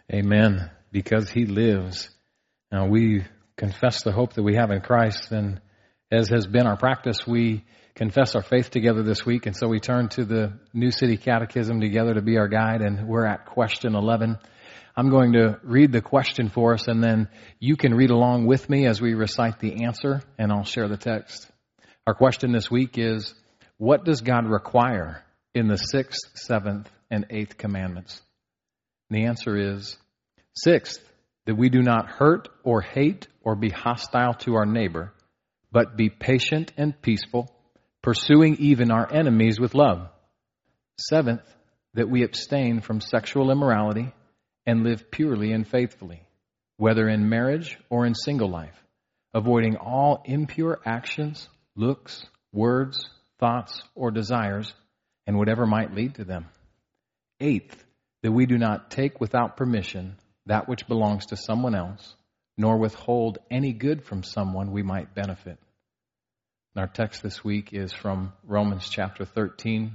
Amen. Because he lives. Now we confess the hope that we have in Christ, and as has been our practice, we confess our faith together this week, and so we turn to the New City Catechism together to be our guide, and we're at question 11. I'm going to read the question for us, and then you can read along with me as we recite the answer, and I'll share the text. Our question this week is, what does God require in the 6th, 7th, and 8th commandments? And the answer is, 6th, that we do not hurt or hate or be hostile to our neighbor, but be patient and peaceful, pursuing even our enemies with love. 7th, that we abstain from sexual immorality and live purely and faithfully, whether in marriage or in single life, avoiding all impure actions, looks, words, thoughts, or desires, and whatever might lead to them. 8th, that we do not take without permission that which belongs to someone else, nor withhold any good from someone we might benefit. And our text this week is from Romans chapter 13.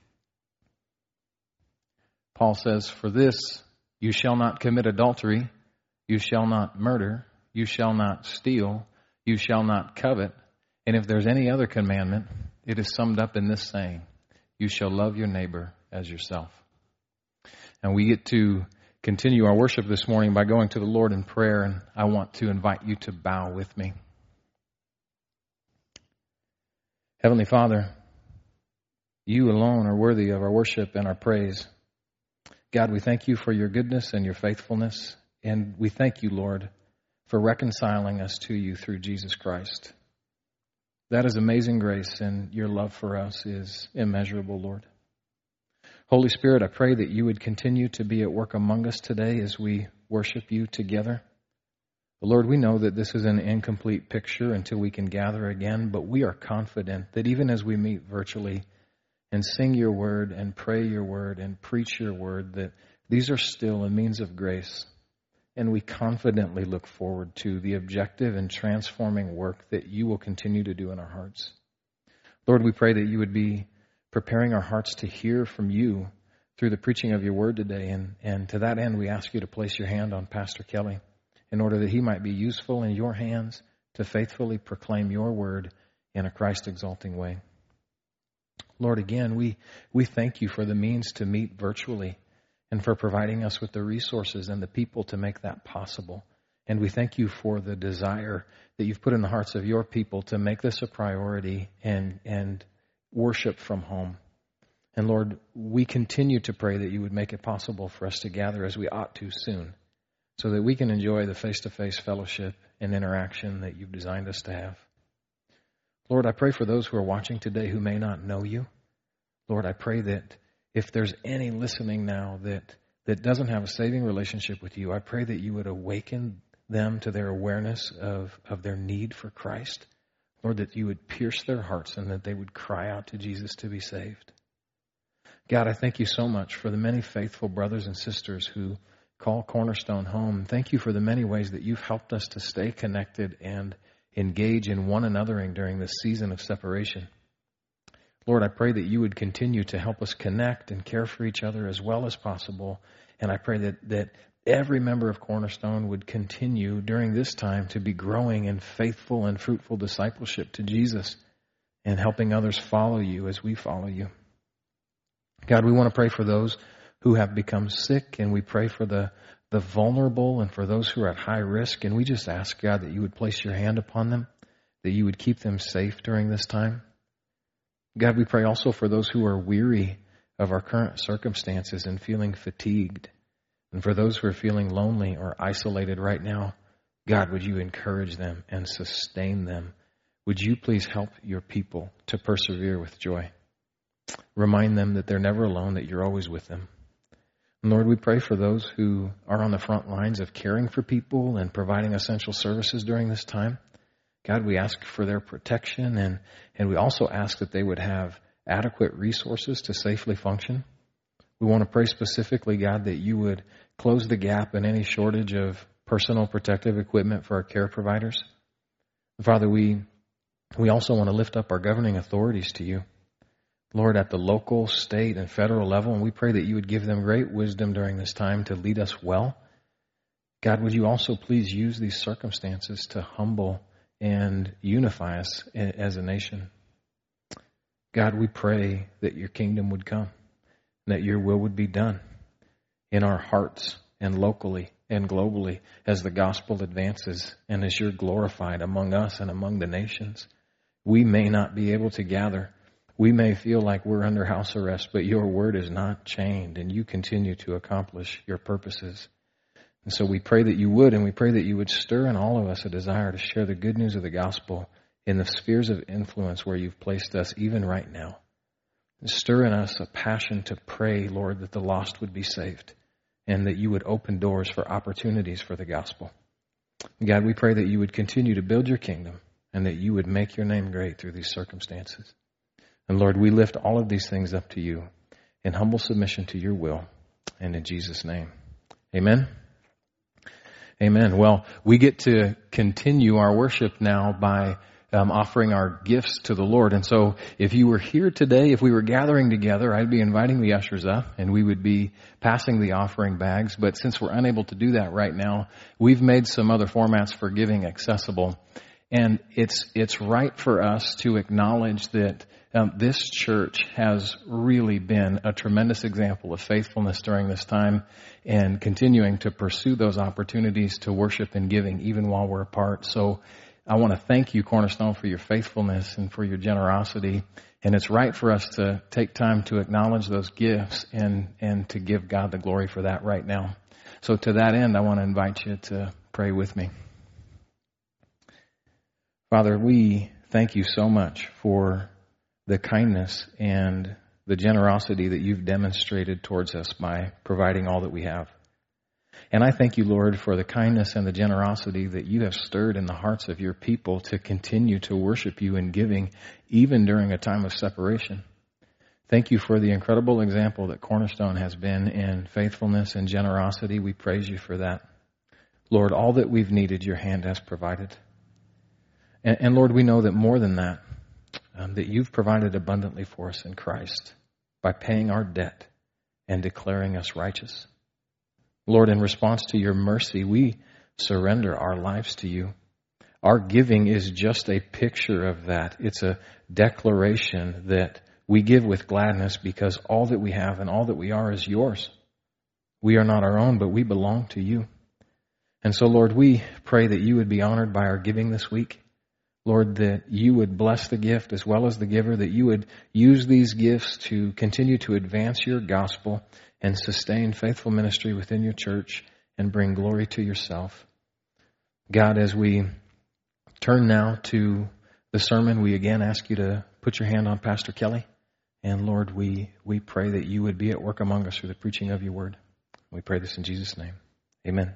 Paul says, "For this you shall not commit adultery, you shall not murder, you shall not steal, you shall not covet, and if there's any other commandment, it is summed up in this saying, you shall love your neighbor as yourself." And we get to continue our worship this morning by going to the Lord in prayer, and I want to invite you to bow with me. Heavenly Father, you alone are worthy of our worship and our praise. God, we thank you for your goodness and your faithfulness, and we thank you, Lord, for reconciling us to you through Jesus Christ. That is amazing grace, and your love for us is immeasurable, Lord. Holy Spirit, I pray that you would continue to be at work among us today as we worship you together. Lord, we know that this is an incomplete picture until we can gather again, but we are confident that even as we meet virtually and sing your word and pray your word and preach your word, that these are still a means of grace. And we confidently look forward to the objective and transforming work that you will continue to do in our hearts. Lord, we pray that you would be preparing our hearts to hear from you through the preaching of your word today. And to that end, we ask you to place your hand on Pastor Kelly in order that he might be useful in your hands to faithfully proclaim your word in a Christ-exalting way. Lord, again, we thank you for the means to meet virtually and for providing us with the resources and the people to make that possible. And we thank you for the desire that you've put in the hearts of your people to make this a priority and worship from home. And Lord, we continue to pray that you would make it possible for us to gather as we ought to soon, so that we can enjoy the face-to-face fellowship and interaction that you've designed us to have. Lord, I pray for those who are watching today who may not know you. Lord, I pray that if there's any listening now that doesn't have a saving relationship with you, I pray that you would awaken them to their awareness of their need for Christ. Lord, that you would pierce their hearts and that they would cry out to Jesus to be saved. God, I thank you so much for the many faithful brothers and sisters who call Cornerstone home. Thank you for the many ways that you've helped us to stay connected and engage in one another during this season of separation. Lord, I pray that you would continue to help us connect and care for each other as well as possible. And I pray that every member of Cornerstone would continue during this time to be growing in faithful and fruitful discipleship to Jesus and helping others follow you as we follow you. God, we want to pray for those who have become sick, and we pray for the vulnerable and for those who are at high risk. And we just ask, God, that you would place your hand upon them, that you would keep them safe during this time. God, we pray also for those who are weary of our current circumstances and feeling fatigued. And for those who are feeling lonely or isolated right now, God, would you encourage them and sustain them? Would you please help your people to persevere with joy? Remind them that they're never alone, that you're always with them. And Lord, we pray for those who are on the front lines of caring for people and providing essential services during this time. God, we ask for their protection, and we also ask that they would have adequate resources to safely function. We want to pray specifically, God, that you would close the gap in any shortage of personal protective equipment for our care providers. Father, we also want to lift up our governing authorities to you. Lord, at the local, state, and federal level, and we pray that you would give them great wisdom during this time to lead us well God, would you also please use these circumstances to humble and unify us as a nation? God, we pray that your kingdom would come, that your will would be done in our hearts and locally and globally as the gospel advances and as you're glorified among us and among the nations. We may not be able to gather. We may feel like we're under house arrest, but your word is not chained and you continue to accomplish your purposes. And so we pray that you would, and we pray that you would stir in all of us a desire to share the good news of the gospel in the spheres of influence where you've placed us even right now. And stir in us a passion to pray, Lord, that the lost would be saved and that you would open doors for opportunities for the gospel. And God, we pray that you would continue to build your kingdom and that you would make your name great through these circumstances. And Lord, we lift all of these things up to you in humble submission to your will and in Jesus' name. Amen. Amen. Well, we get to continue our worship now by offering our gifts to the Lord. And so if you were here today, if we were gathering together, I'd be inviting the ushers up and we would be passing the offering bags. But since we're unable to do that right now, we've made some other formats for giving accessible. And it's right for us to acknowledge that this church has really been a tremendous example of faithfulness during this time and continuing to pursue those opportunities to worship and giving even while we're apart. So I want to thank you, Cornerstone, for your faithfulness and for your generosity. And it's right for us to take time to acknowledge those gifts and to give God the glory for that right now. So to that end, I want to invite you to pray with me. Father, we thank you so much for the kindness and the generosity that you've demonstrated towards us by providing all that we have. And I thank you, Lord, for the kindness and the generosity that you have stirred in the hearts of your people to continue to worship you in giving, even during a time of separation. Thank you for the incredible example that Cornerstone has been in faithfulness and generosity. We praise you for that. Lord, all that we've needed, your hand has provided. And Lord, we know that more than that, that you've provided abundantly for us in Christ by paying our debt and declaring us righteous. Lord, in response to your mercy, we surrender our lives to you. Our giving is just a picture of that. It's a declaration that we give with gladness because all that we have and all that we are is yours. We are not our own, but we belong to you. And so, Lord, we pray that you would be honored by our giving this week. Lord, that you would bless the gift as well as the giver, that you would use these gifts to continue to advance your gospel and sustain faithful ministry within your church and bring glory to yourself. God, as we turn now to the sermon, we again ask you to put your hand on Pastor Kelly. And Lord, we pray that you would be at work among us through the preaching of your word. We pray this in Jesus' name. Amen.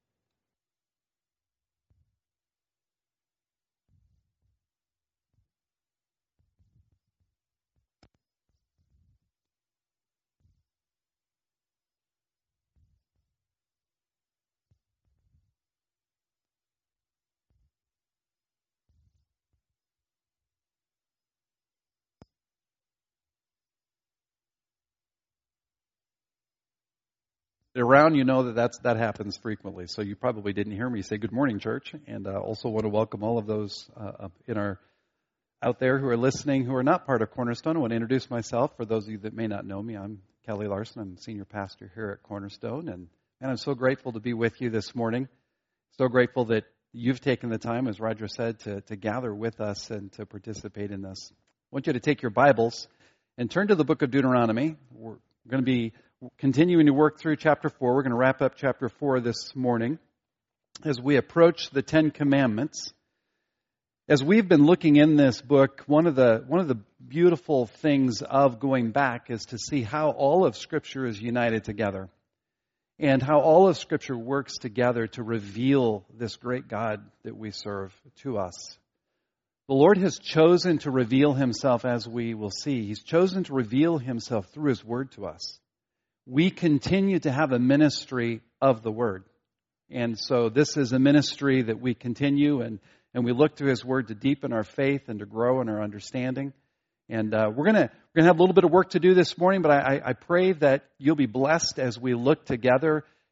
Around, you know that happens frequently. So you probably didn't hear me say good morning, church. And also want to welcome all of those out there who are listening who are not part of Cornerstone. I want to introduce myself. For those of you that may not know me, I'm Kelly Larson. I'm senior pastor here at Cornerstone. And I'm so grateful to be with you this morning. So grateful that you've taken the time, as Roger said, to gather with us and to participate in this. I want you to take your Bibles and turn to the book of Deuteronomy. We're going to be continuing to work through chapter 4. We're going to wrap up chapter 4 this morning as we approach the Ten Commandments. As we've been looking in this book, one of the beautiful things of going back is to see how all of Scripture is united together and how all of Scripture works together to reveal this great God that we serve to us. The Lord has chosen to reveal himself, as we will see. He's chosen to reveal himself through his word to us. We continue to have a ministry of the Word. And so this is a ministry that we continue and we look to His Word to deepen our faith and to grow in our understanding. And we're gonna have a little bit of work to do this morning, but I pray that you'll be blessed as we look together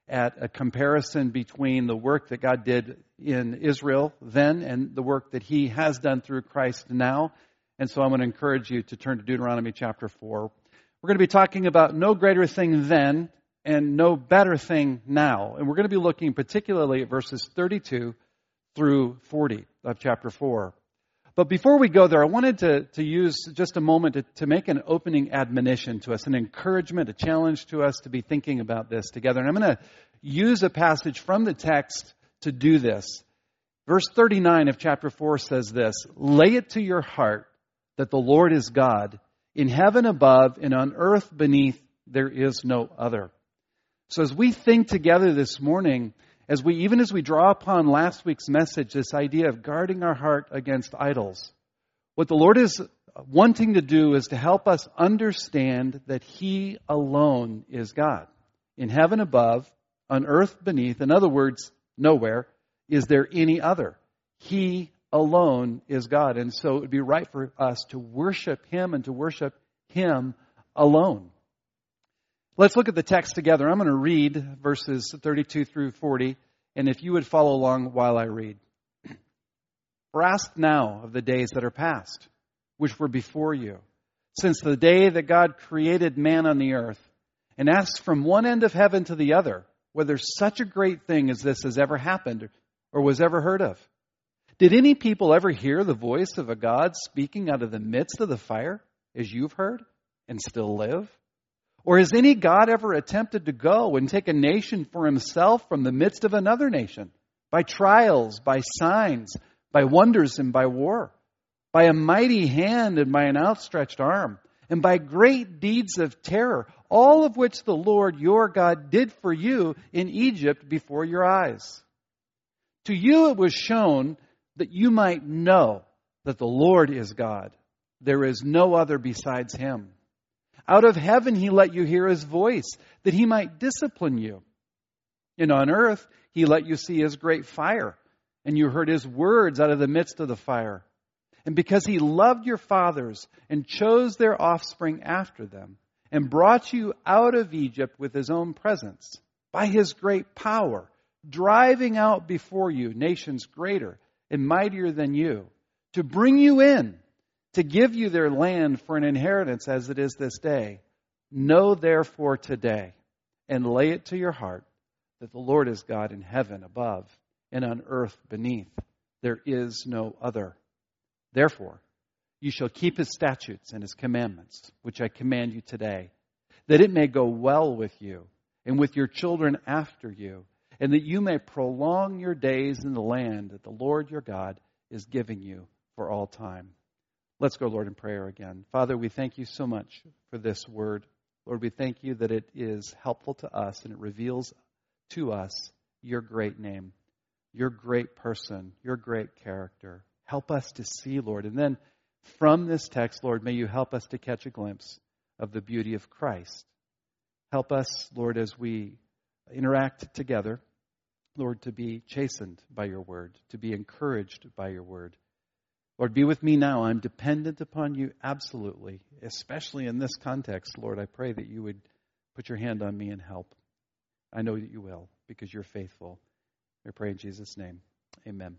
at a comparison between the work that God did in Israel then and the work that He has done through Christ now. And so I'm going to encourage you to turn to Deuteronomy chapter 4. We're going to be talking about no greater thing then and no better thing now. And we're going to be looking particularly at verses 32 through 40 of chapter 4. But before we go there, I wanted to use just a moment to make an opening admonition to us, an encouragement, a challenge to us to be thinking about this together. And I'm going to use a passage from the text to do this. Verse 39 of chapter 4 says this, "Lay it to your heart that the Lord is God. In heaven above and on earth beneath, there is no other." So as we think together this morning, as we draw upon last week's message, this idea of guarding our heart against idols, what the Lord is wanting to do is to help us understand that He alone is God. In heaven above, on earth beneath, in other words, nowhere is there any other. He alone is God. And so it would be right for us to worship Him and to worship Him alone. Let's look at the text together. I'm going to read verses 32 through 40, and if you would follow along while I read. "For ask now of the days that are past, which were before you, since the day that God created man on the earth, and ask from one end of heaven to the other, whether such a great thing as this has ever happened or was ever heard of. Did any people ever hear the voice of a God speaking out of the midst of the fire, as you've heard, and still live? Or has any God ever attempted to go and take a nation for himself from the midst of another nation, by trials, by signs, by wonders, and by war, by a mighty hand and by an outstretched arm, and by great deeds of terror, all of which the Lord your God did for you in Egypt before your eyes? To you it was shown that you might know that the Lord is God. There is no other besides Him. Out of heaven He let you hear His voice, that He might discipline you. And on earth He let you see His great fire, and you heard His words out of the midst of the fire. And because He loved your fathers and chose their offspring after them, and brought you out of Egypt with His own presence, by His great power, driving out before you nations greater and mightier than you, to bring you in, to give you their land for an inheritance as it is this day. Know therefore today, and lay it to your heart, that the Lord is God in heaven above and on earth beneath. There is no other. Therefore, you shall keep His statutes and His commandments, which I command you today, that it may go well with you and with your children after you, and that you may prolong your days in the land that the Lord your God is giving you for all time. Let's go, Lord, in prayer again. Father, we thank you so much for this word. Lord, we thank you that it is helpful to us and it reveals to us your great name, your great person, your great character. Help us to see, Lord. And then from this text, Lord, may you help us to catch a glimpse of the beauty of Christ. Help us, Lord, as we interact together, Lord, to be chastened by your word, to be encouraged by your word. Lord, be with me now. I'm dependent upon you absolutely, especially in this context. Lord, I pray that you would put your hand on me and help. I know that you will because you're faithful. I pray in Jesus' name. Amen.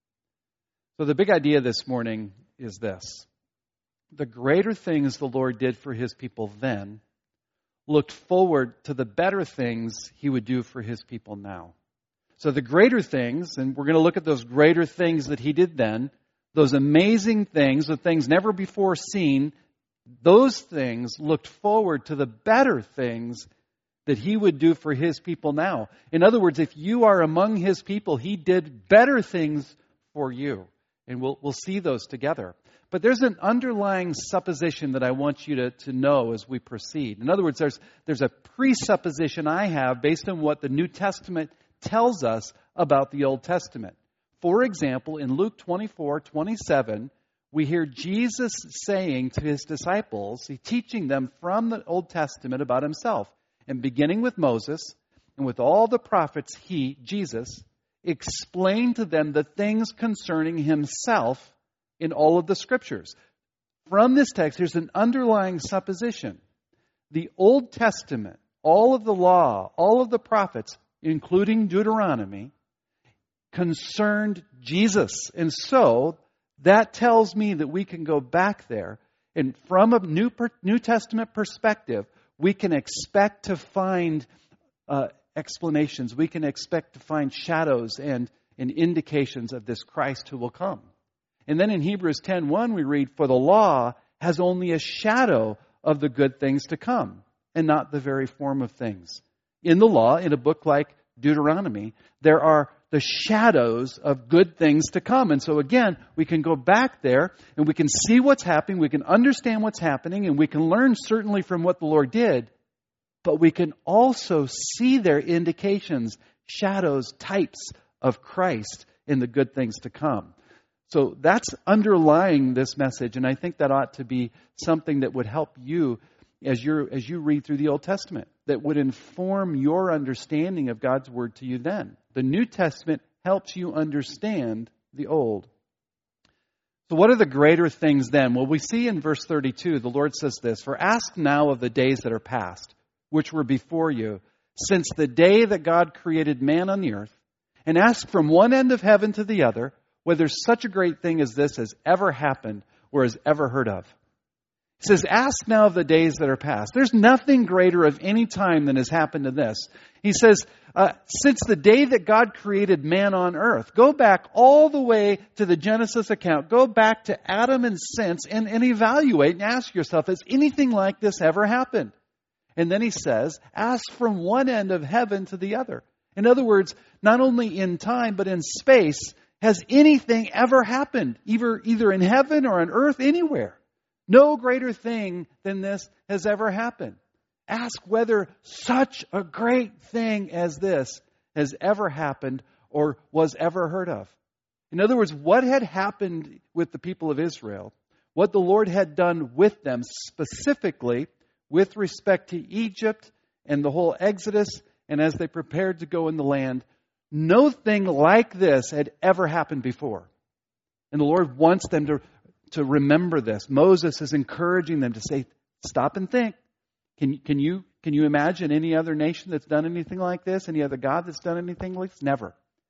So the big idea this morning is this. The greater things the Lord did for His people then looked forward to the better things He would do for His people now. So the greater things, and we're going to look at those greater things that He did then, those amazing things, the things never before seen, those things looked forward to the better things that He would do for His people now. In other words, if you are among His people, He did better things for you. And we'll see those together. But there's an underlying supposition that I want you to know as we proceed. In other words, there's a presupposition I have based on what the New Testament tells us about the Old Testament. For example, in Luke 24:27, we hear Jesus saying to His disciples, He's teaching them from the Old Testament about Himself. And beginning with Moses and with all the prophets, He, Jesus, explained to them the things concerning Himself in all of the Scriptures. From this text, there's an underlying supposition. The Old Testament, all of the law, all of the prophets, including Deuteronomy, concerned Jesus. And so that tells me that we can go back there, and from a New Testament perspective, we can expect to find explanations. We can expect to find shadows and indications of this Christ who will come. And then in Hebrews 10:1 we read, "For the law has only a shadow of the good things to come, and not the very form of things." In the law, in a book like Deuteronomy, there are the shadows of good things to come. And so again, we can go back there and we can see what's happening, we can understand what's happening, and we can learn certainly from what the Lord did, but we can also see their indications, shadows, types of Christ in the good things to come. So that's underlying this message, and I think that ought to be something that would help you as you read through the Old Testament, that would inform your understanding of God's Word to you then. The New Testament helps you understand the Old. So what are the greater things then? Well, we see in verse 32, the Lord says this, "For ask now of the days that are past, which were before you, since the day that God created man on the earth, and ask from one end of heaven to the other, whether such a great thing as this has ever happened or is ever heard of." It says, ask now of the days that are past. There's nothing greater of any time than has happened to this. He says, since the day that God created man on earth, go back all the way to the Genesis account. Go back to Adam and since and evaluate and ask yourself, has anything like this ever happened? And then he says, ask from one end of heaven to the other. In other words, not only in time, but in space, has anything ever happened, either in heaven or on earth, anywhere? No greater thing than this has ever happened. Ask whether such a great thing as this has ever happened or was ever heard of. In other words, what had happened with the people of Israel, what the Lord had done with them specifically with respect to Egypt and the whole Exodus, and as they prepared to go in the land, no thing like this had ever happened before. And the Lord wants them to remember this. Moses is encouraging them to say, stop and think. Can you imagine any other nation that's done anything like this? Any other God that's done anything like this? Never.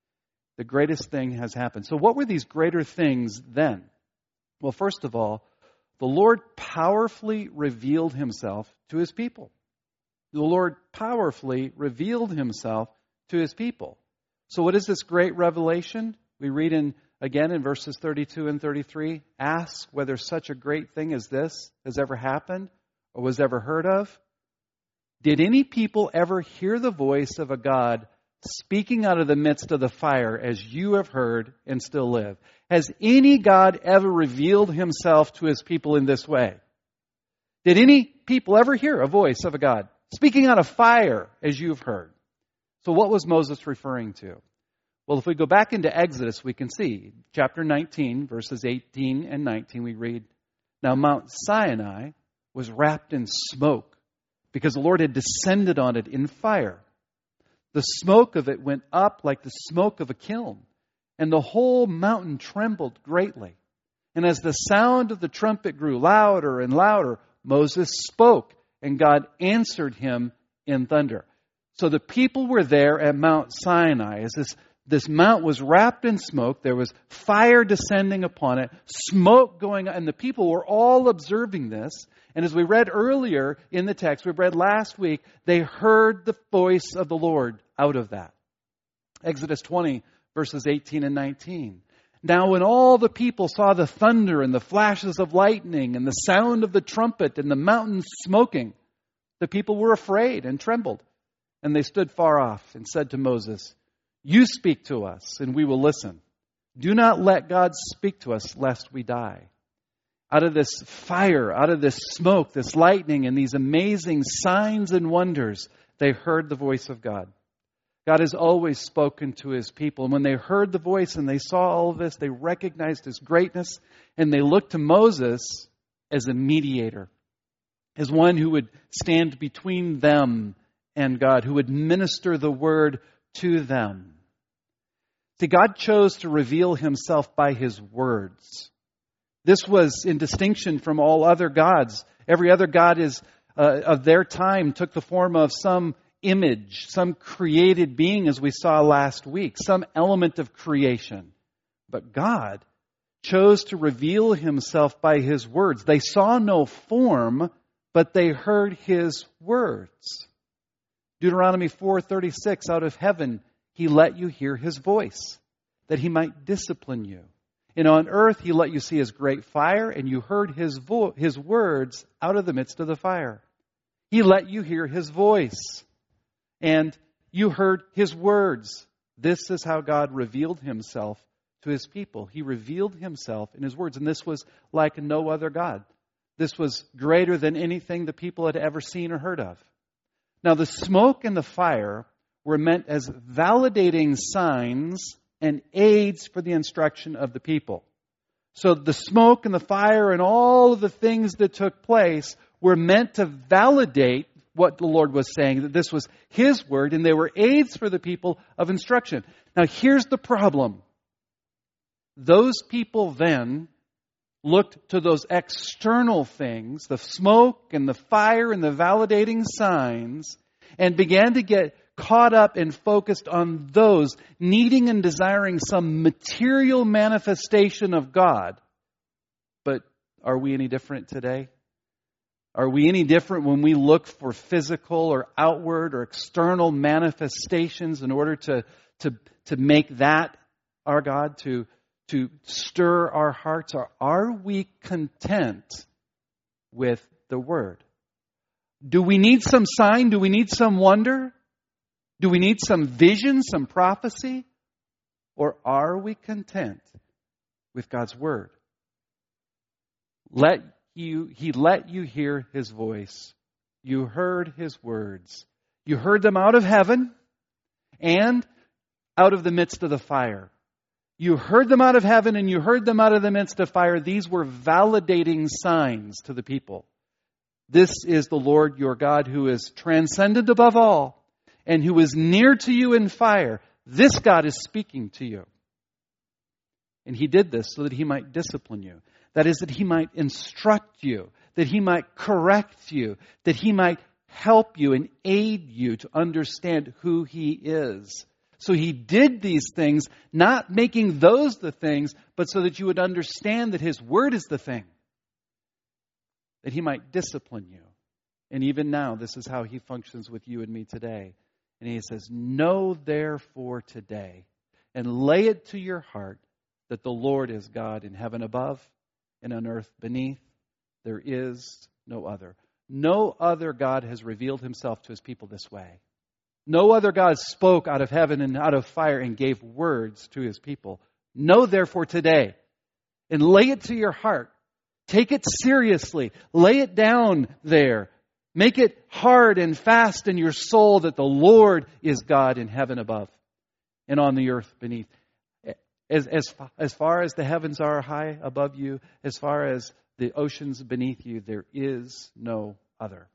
The greatest thing has happened. So what were these greater things then? Well, first of all, the Lord powerfully revealed Himself to His people. The Lord powerfully revealed Himself to His people. So what is this great revelation? We read again in verses 32 and 33, ask whether such a great thing as this has ever happened or was ever heard of. Did any people ever hear the voice of a God speaking out of the midst of the fire as you have heard and still live? Has any God ever revealed Himself to His people in this way? Did any people ever hear a voice of a God speaking out of fire as you've heard? So what was Moses referring to? Well, if we go back into Exodus, we can see, chapter 19, verses 18 and 19, we read, "Now Mount Sinai was wrapped in smoke, because the Lord had descended on it in fire. The smoke of it went up like the smoke of a kiln, and the whole mountain trembled greatly. And as the sound of the trumpet grew louder and louder, Moses spoke, and God answered him in thunder." So the people were there at Mount Sinai as this mount was wrapped in smoke. There was fire descending upon it, smoke going on, and the people were all observing this. And as we read earlier in the text, we read last week, they heard the voice of the Lord out of that. Exodus 20, verses 18 and 19. "Now when all the people saw the thunder and the flashes of lightning and the sound of the trumpet and the mountain smoking, the people were afraid and trembled. And they stood far off and said to Moses, 'You speak to us, and we will listen. Do not let God speak to us, lest we die.' Out of this fire, out of this smoke, this lightning, and these amazing signs and wonders, they heard the voice of God. God has always spoken to His people. And when they heard the voice and they saw all of this, they recognized His greatness, and they looked to Moses as a mediator, as one who would stand between them and God, who would minister the word to them. See, God chose to reveal Himself by His words. This was in distinction from all other gods. Every other god of their time took the form of some image, some created being, as we saw last week, some element of creation. But God chose to reveal himself by his words. They saw no form, but they heard his words. Deuteronomy 4:36, out of heaven he let you hear his voice, that he might discipline you. And on earth he let you see his great fire, and you heard his words out of the midst of the fire. He let you hear his voice, and you heard his words. This is how God revealed himself to his people. He revealed himself in his words, and this was like no other God. This was greater than anything the people had ever seen or heard of. Now, the smoke and the fire were meant as validating signs and aids for the instruction of the people. So the smoke and the fire and all of the things that took place were meant to validate what the Lord was saying, that this was his word, and they were aids for the people of instruction. Now, here's the problem. Those people then looked to those external things, the smoke and the fire and the validating signs, and began to get caught up and focused on those, needing and desiring some material manifestation of God. But are we any different today? Are we any different when we look for physical or outward or external manifestations in order to make that our God, to stir our hearts? Or are we content with the Word? Do we need some sign? Do we need some wonder? Do we need some vision, some prophecy? Or are we content with God's Word? He let you hear his voice. You heard his words. You heard them out of heaven and out of the midst of the fire. You heard them out of heaven and you heard them out of the midst of fire. These were validating signs to the people. This is the Lord your God, who is transcendent above all and who is near to you in fire. This God is speaking to you. And he did this so that he might discipline you. That is, that he might instruct you, that he might correct you, that he might help you and aid you to understand who he is. So he did these things, not making those the things, but so that you would understand that his word is the thing. That he might discipline you. And even now, this is how he functions with you and me today. And he says, know therefore today, and lay it to your heart, that the Lord is God in heaven above and on earth beneath. There is no other. No other God has revealed himself to his people this way. No other God spoke out of heaven and out of fire and gave words to his people. Know therefore today, and lay it to your heart. Take it seriously. Lay it down there. Make it hard and fast in your soul that the Lord is God in heaven above and on the earth beneath. As far as the heavens are high above you, as far as the oceans beneath you, there is no other.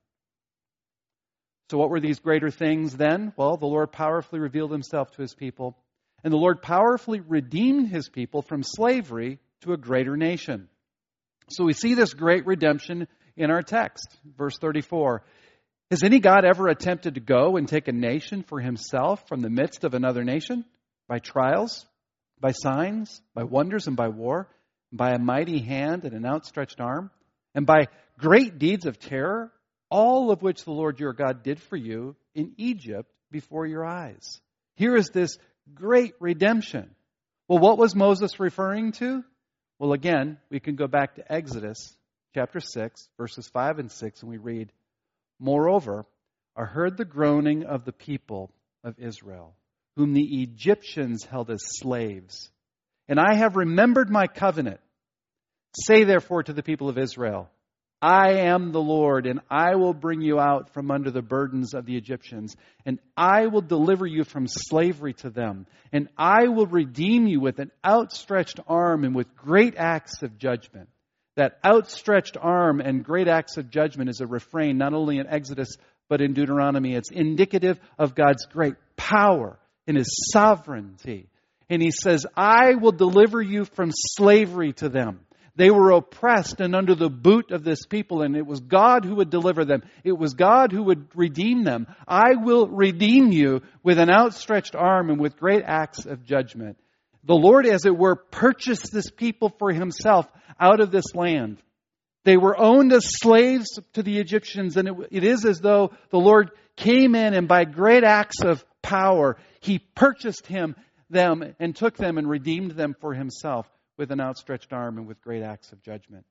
So what were these greater things then? Well, the Lord powerfully revealed himself to his people, and the Lord powerfully redeemed his people from slavery to a greater nation. So we see this great redemption in our text. Verse 34. Has any God ever attempted to go and take a nation for himself from the midst of another nation? By trials, by signs, by wonders, and by war, by a mighty hand and an outstretched arm, and by great deeds of terror, all of which the Lord your God did for you in Egypt before your eyes. Here is this great redemption. Well, what was Moses referring to? Well, again, we can go back to Exodus chapter 6, verses 5 and 6, and we read, Moreover, I heard the groaning of the people of Israel, whom the Egyptians held as slaves. And I have remembered my covenant. Say therefore to the people of Israel, I am the Lord, and I will bring you out from under the burdens of the Egyptians, and I will deliver you from slavery to them, and I will redeem you with an outstretched arm and with great acts of judgment. That outstretched arm and great acts of judgment is a refrain not only in Exodus, but in Deuteronomy. It's indicative of God's great power in his sovereignty. And he says, I will deliver you from slavery to them. They were oppressed and under the boot of this people, and it was God who would deliver them. It was God who would redeem them. I will redeem you with an outstretched arm and with great acts of judgment. The Lord, as it were, purchased this people for Himself out of this land. They were owned as slaves to the Egyptians, and it is as though the Lord came in and by great acts of power, He purchased them and took them and redeemed them for Himself with an outstretched arm and with great acts of judgment.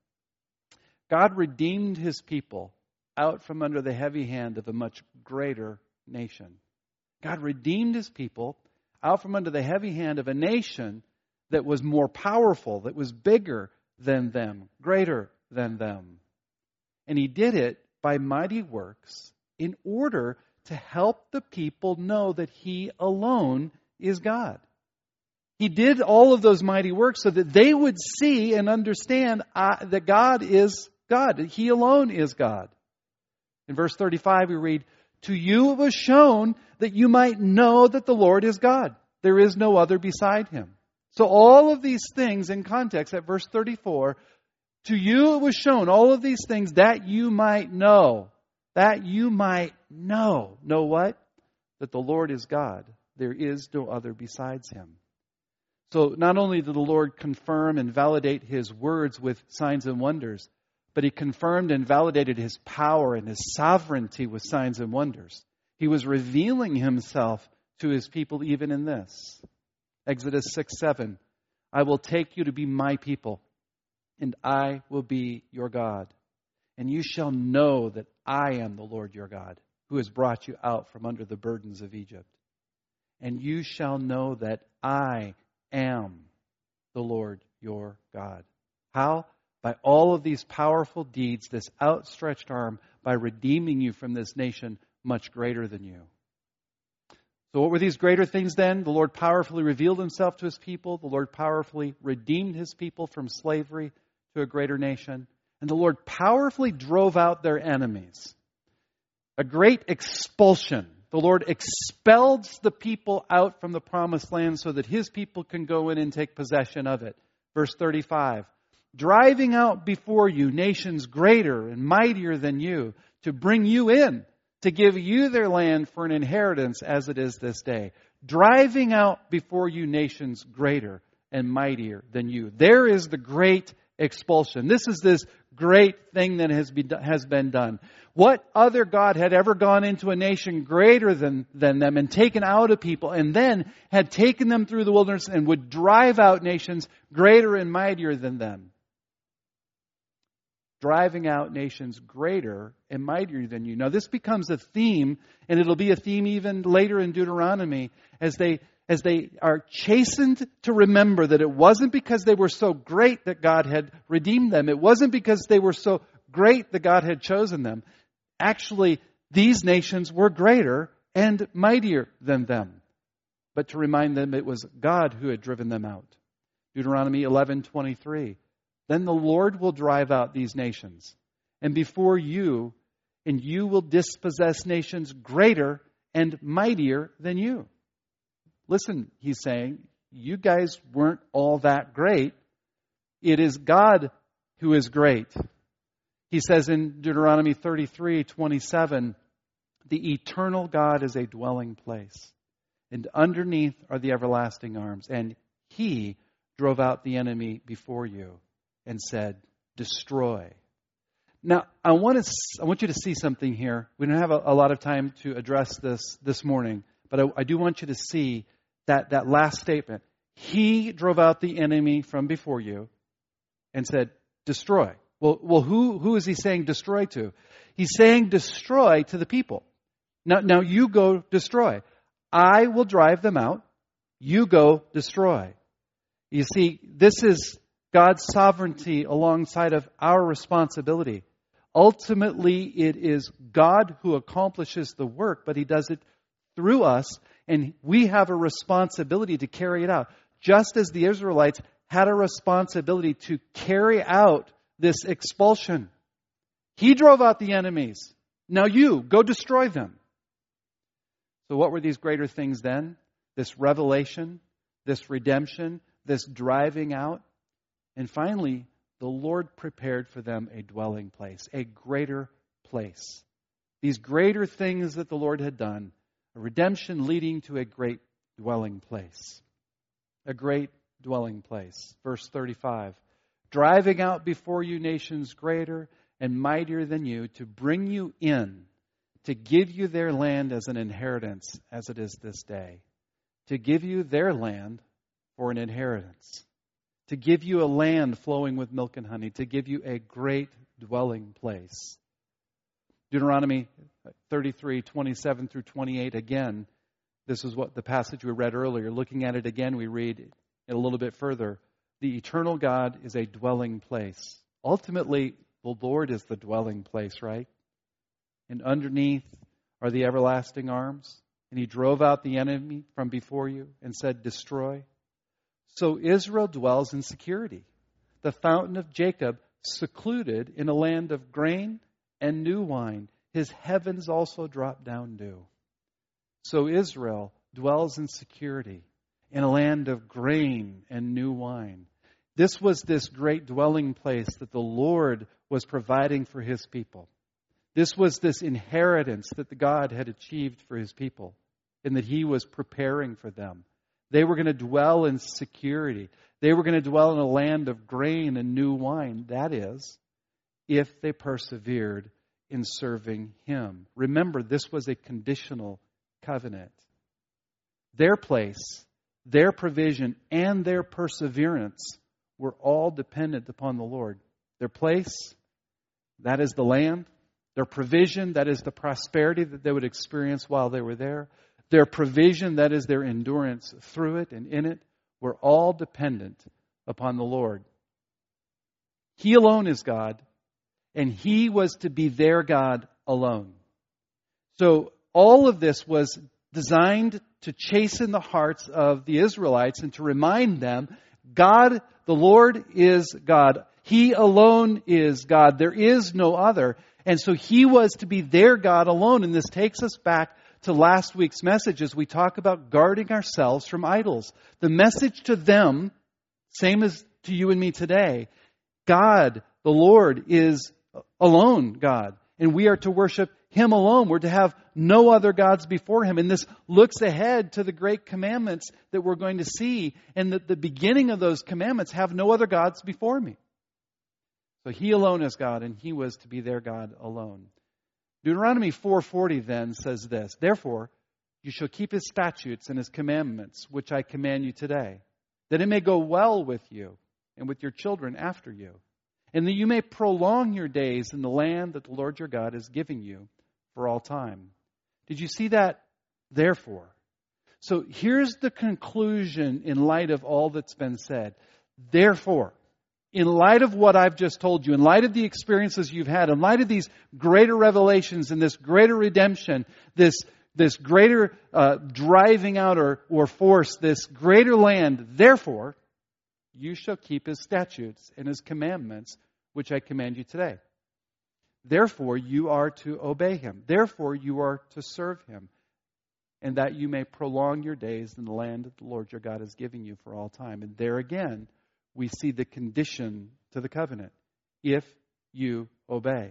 God redeemed His people out from under the heavy hand of a much greater nation. God redeemed His people out from under the heavy hand of a nation that was more powerful, that was bigger than them, greater than them. And He did it by mighty works in order to help the people know that He alone is God. He did all of those mighty works so that they would see and understand that God is God. He alone is God. In verse 35 we read, "To you it was shown that you might know that the Lord is God. There is no other beside Him." So all of these things in context at verse 34, to you it was shown all of these things that you might know. That you might know. Know what? That the Lord is God. There is no other besides Him. So not only did the Lord confirm and validate His words with signs and wonders, but He confirmed and validated His power and His sovereignty with signs and wonders. He was revealing Himself to His people even in this. Exodus 6:7, "I will take you to be my people, and I will be your God. And you shall know that I am the Lord your God, who has brought you out from under the burdens of Egypt. And you shall know that I am the Lord your God." How? By all of these powerful deeds, this outstretched arm, by redeeming you from this nation much greater than you. So what were these greater things then? The Lord powerfully revealed Himself to His people. The Lord powerfully redeemed His people from slavery to a greater nation. And the Lord powerfully drove out their enemies. A great expulsion. The Lord expelled the people out from the promised land so that His people can go in and take possession of it. Verse 35, "Driving out before you nations greater and mightier than you, to bring you in, to give you their land for an inheritance as it is this day." Driving out before you nations greater and mightier than you. There is the great expulsion. This is this great thing that has been done. What other God had ever gone into a nation greater than them and taken out a people and then had taken them through the wilderness and would drive out nations greater and mightier than them? Driving out nations greater and mightier than you. Now this becomes a theme, and it'll be a theme even later in Deuteronomy as they are chastened to remember that it wasn't because they were so great that God had redeemed them. It wasn't because they were so great that God had chosen them. Actually, these nations were greater and mightier than them. But to remind them it was God who had driven them out. Deuteronomy 11:23. "Then the Lord will drive out these nations, and before you, and you will dispossess nations greater and mightier than you." Listen, He's saying, you guys weren't all that great. It is God who is great. He says in Deuteronomy 33:27, "The eternal God is a dwelling place, and underneath are the everlasting arms. And He drove out the enemy before you and said, destroy." Now, I want you to see something here. We don't have a lot of time to address this morning, but I do want you to see that last statement. He drove out the enemy from before you and said, destroy. Well, who is He saying destroy to? He's saying destroy to the people. Now you go destroy. I will drive them out. You go destroy. You see, this is God's sovereignty alongside of our responsibility. Ultimately, it is God who accomplishes the work, but He does it through us, and we have a responsibility to carry it out. Just as the Israelites had a responsibility to carry out this expulsion. He drove out the enemies. Now you, go destroy them. So what were these greater things then? This revelation, this redemption, this driving out. And finally, the Lord prepared for them a dwelling place, a greater place. These greater things that the Lord had done, a redemption leading to a great dwelling place. A great dwelling place. Verse 35, driving out before you nations greater and mightier than you, to bring you in, to give you their land as an inheritance, as it is this day. To give you their land for an inheritance. To give you a land flowing with milk and honey. To give you a great dwelling place. Deuteronomy 33, 27 through 28, again, this is what the passage we read earlier. Looking at it again, we read it a little bit further. The eternal God is a dwelling place. Ultimately, the Lord is the dwelling place, right? And underneath are the everlasting arms. And He drove out the enemy from before you and said, destroy. So Israel dwells in security. The fountain of Jacob secluded in a land of grain and new wine. His heavens also drop down dew. So Israel dwells in security in a land of grain and new wine. This was this great dwelling place that the Lord was providing for His people. This was this inheritance that the God had achieved for His people and that He was preparing for them. They were going to dwell in security. They were going to dwell in a land of grain and new wine. That is, if they persevered in serving Him. Remember, this was a conditional covenant. Their place, their provision, and their perseverance were all dependent upon the Lord. Their place, that is the land. Their provision, that is the prosperity that they would experience while they were there. Their provision, that is their endurance through it and in it, were all dependent upon the Lord. He alone is God, and He was to be their God alone. So all of this was designed to chasten the hearts of the Israelites and to remind them, God, the Lord is God. He alone is God. There is no other. And so He was to be their God alone. And this takes us back to last week's message as we talk about guarding ourselves from idols. The message to them, same as to you and me today, God, the Lord, is alone God. And we are to worship Him alone. We're to have no other gods before Him. And this looks ahead to the great commandments that we're going to see. And the beginning of those commandments, have no other gods before me. So He alone is God, and He was to be their God alone. Deuteronomy 4:40 then says this, therefore, you shall keep His statutes and His commandments, which I command you today, that it may go well with you and with your children after you, and that you may prolong your days in the land that the Lord your God is giving you for all time. Did you see that? Therefore. So here's the conclusion in light of all that's been said. Therefore, in light of what I've just told you, in light of the experiences you've had, in light of these greater revelations and this greater redemption, this greater driving out or force, this greater land, therefore, you shall keep His statutes and His commandments, which I command you today. Therefore, you are to obey Him. Therefore, you are to serve Him. And that you may prolong your days in the land that the Lord your God is giving you for all time. And there again, we see the condition to the covenant. If you obey.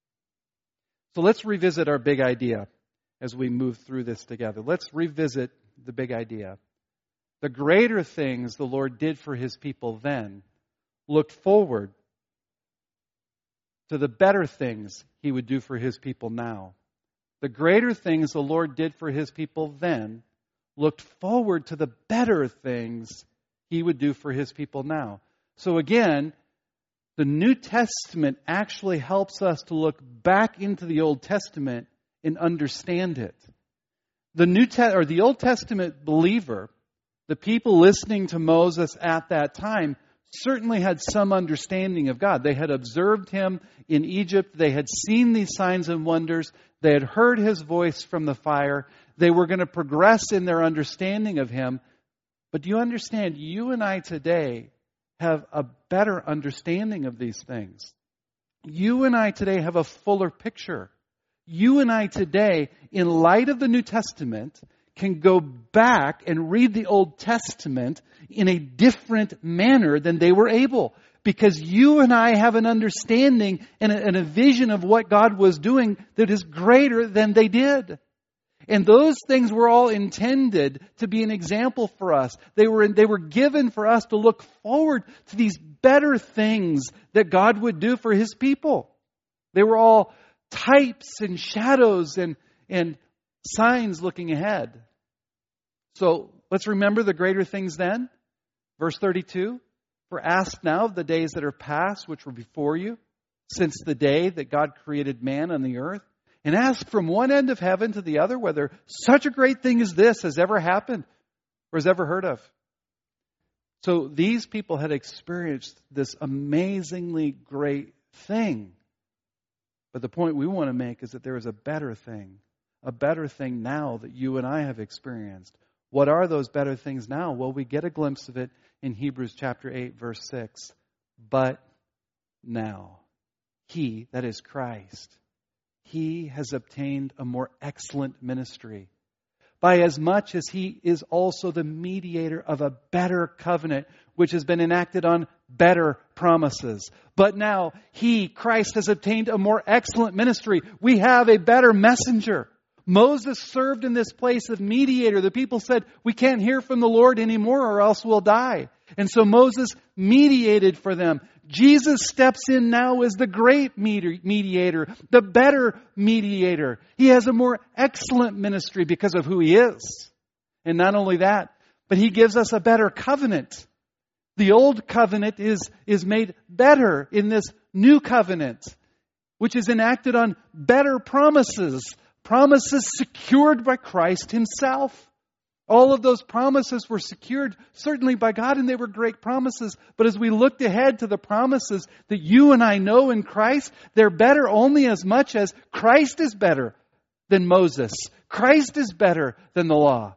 So let's revisit our big idea as we move through this together. Let's revisit the big idea. The greater things the Lord did for His people then looked forward to the better things He would do for His people now. The greater things the Lord did for His people then looked forward to the better things He would do for His people now. So again, the New Testament actually helps us to look back into the Old Testament and understand it. The Old Testament believer, the people listening to Moses at that time, certainly had some understanding of God. They had observed Him in Egypt. They had seen these signs and wonders. They had heard His voice from the fire. They were going to progress in their understanding of Him. But do you understand, you and I today have a better understanding of these things. You and I today have a fuller picture. You and I today, in light of the New Testament, can go back and read the Old Testament in a different manner than they were able. because you and I have an understanding and a vision of what God was doing that is greater than they did. And those things were all intended to be an example for us. They were given for us to look forward to these better things that God would do for His people. They were all types and shadows and signs looking ahead. So let's remember the greater things then. Verse 32, for ask now of the days that are past, which were before you, since the day that God created man on the earth. And ask from one end of heaven to the other whether such a great thing as this has ever happened or is ever heard of. So these people had experienced this amazingly great thing. But the point we want to make is that there is a better thing now that you and I have experienced. What are those better things now? Well, we get a glimpse of it in Hebrews chapter 8, verse 6. But now, He, that is Christ, He has obtained a more excellent ministry, by as much as He is also the mediator of a better covenant, which has been enacted on better promises. But now He, Christ, has obtained a more excellent ministry. We have a better messenger. Moses served in this place of mediator. The people said, we can't hear from the Lord anymore or else we'll die. And so Moses mediated for them. Jesus steps in now as the great mediator, the better mediator. He has a more excellent ministry because of who He is. And not only that, but He gives us a better covenant. The old covenant is made better in this new covenant, which is enacted on better promises. Promises secured by Christ Himself. All of those promises were secured certainly by God, and they were great promises. But as we looked ahead to the promises that you and I know in Christ, they're better only as much as Christ is better than Moses. Christ is better than the law.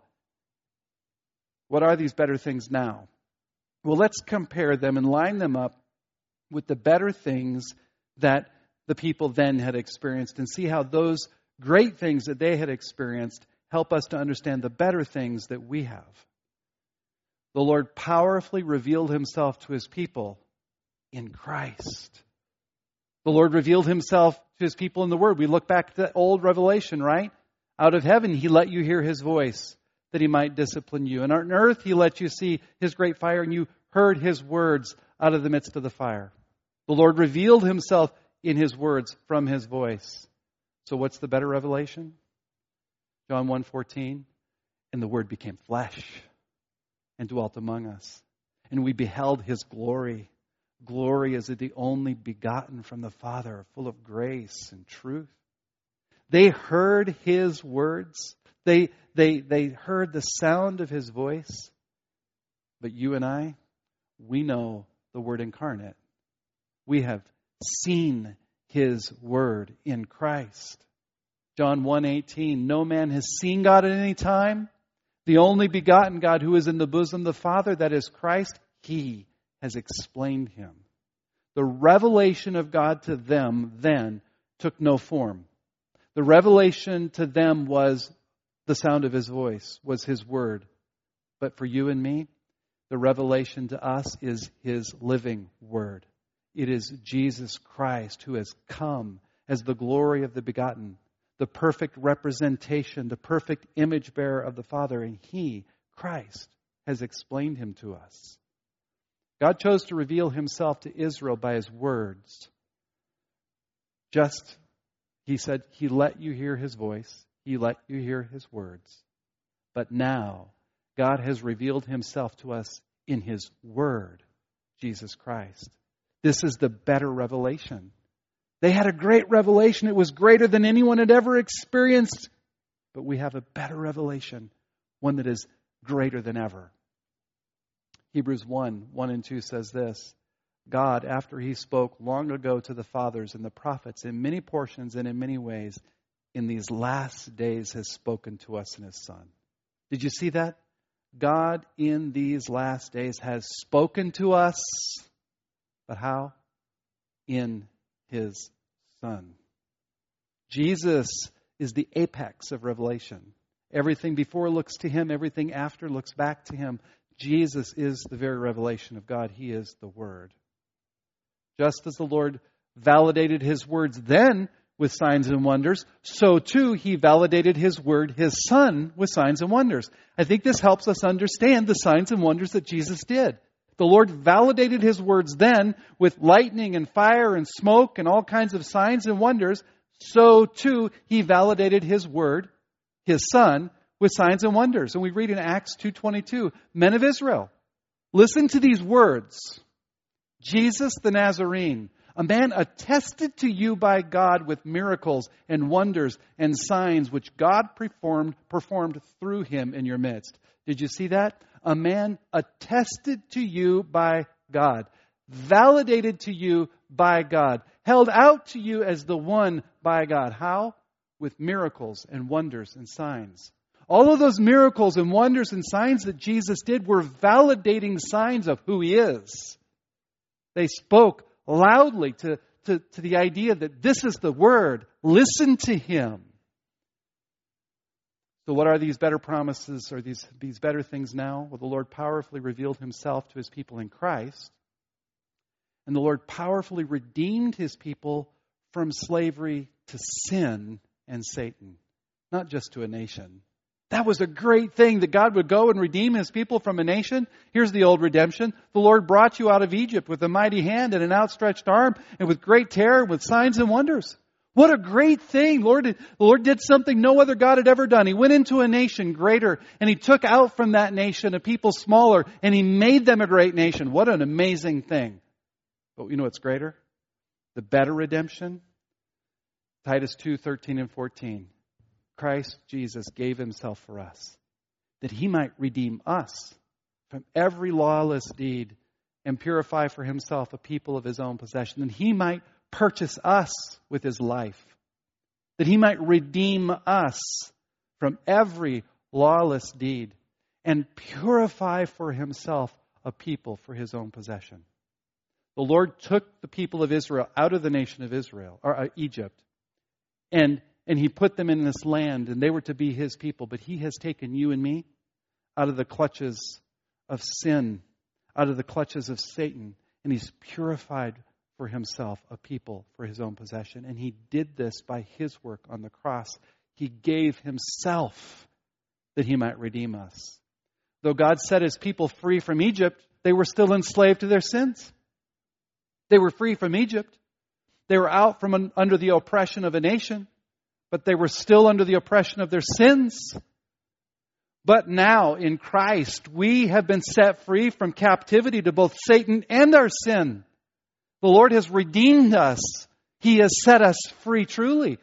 What are these better things now? Well, let's compare them and line them up with the better things that the people then had experienced and see how those great things that they had experienced help us to understand the better things that we have. The Lord powerfully revealed Himself to His people in Christ. The Lord revealed Himself to His people in the Word. We look back to the old Revelation, right? Out of heaven, He let you hear His voice that He might discipline you. And on earth, He let you see His great fire and you heard His words out of the midst of the fire. The Lord revealed Himself in His words from His voice. So what's the better revelation? John 1:14, and the Word became flesh and dwelt among us. And we beheld His glory. Glory as of the only begotten from the Father, full of grace and truth. They heard His words. They heard the sound of His voice. But you and I, we know the Word incarnate. We have seen His Word in Christ. John 1:18, no man has seen God at any time. The only begotten God who is in the bosom of the Father, that is Christ, He has explained Him. The revelation of God to them then took no form. The revelation to them was the sound of His voice, was His Word. But for you and me, the revelation to us is His living Word. It is Jesus Christ who has come as the glory of the begotten, the perfect representation, the perfect image bearer of the Father. And He, Christ, has explained Him to us. God chose to reveal Himself to Israel by His words. He said, He let you hear His voice. He let you hear His words. But now, God has revealed Himself to us in His Word, Jesus Christ. This is the better revelation. They had a great revelation. It was greater than anyone had ever experienced. But we have a better revelation, one that is greater than ever. Hebrews 1:1-2 says this, God, after He spoke long ago to the fathers and the prophets in many portions and in many ways, in these last days has spoken to us in His Son. Did you see that? God in these last days has spoken to us. But how? In His Son. Jesus is the apex of revelation. Everything before looks to Him. Everything after looks back to Him. Jesus is the very revelation of God. He is the Word. Just as the Lord validated His words then with signs and wonders, so too He validated His word, His Son, with signs and wonders. I think this helps us understand the signs and wonders that Jesus did. The Lord validated His words then with lightning and fire and smoke and all kinds of signs and wonders. So too He validated His word, His Son, with signs and wonders. And we read in Acts 2:22, men of Israel, listen to these words. Jesus the Nazarene, a man attested to you by God with miracles and wonders and signs which God performed through Him in your midst. Did you see that? A man attested to you by God, validated to you by God, held out to you as the one by God. How? With miracles and wonders and signs. All of those miracles and wonders and signs that Jesus did were validating signs of who He is. They spoke loudly to the idea that this is the Word. Listen to Him. So what are these better promises or these better things now? Well, the Lord powerfully revealed Himself to His people in Christ. And the Lord powerfully redeemed His people from slavery to sin and Satan, not just to a nation. That was a great thing, that God would go and redeem His people from a nation. Here's the old redemption. The Lord brought you out of Egypt with a mighty hand and an outstretched arm and with great terror, with signs and wonders. What a great thing. The Lord did something no other God had ever done. He went into a nation greater and He took out from that nation a people smaller and He made them a great nation. What an amazing thing. But you know what's greater? The better redemption? Titus 2:13 and 14. Christ Jesus gave Himself for us, that He might redeem us from every lawless deed and purify for Himself a people of His own possession, and He might purchase us with His life, that He might redeem us from every lawless deed and purify for Himself a people for His own possession. The Lord took the people of Israel out of the nation of Israel, or Egypt, and He put them in this land, and they were to be His people. But He has taken you and me out of the clutches of sin, out of the clutches of Satan, and He's purified for Himself a people for His own possession. And He did this by His work on the cross. He gave Himself that He might redeem us. Though God set His people free from Egypt, they were still enslaved to their sins. They were free from Egypt. They were out from under the oppression of a nation, but they were still under the oppression of their sins. But now in Christ, we have been set free from captivity to both Satan and our sin. The Lord has redeemed us. He has set us free truly.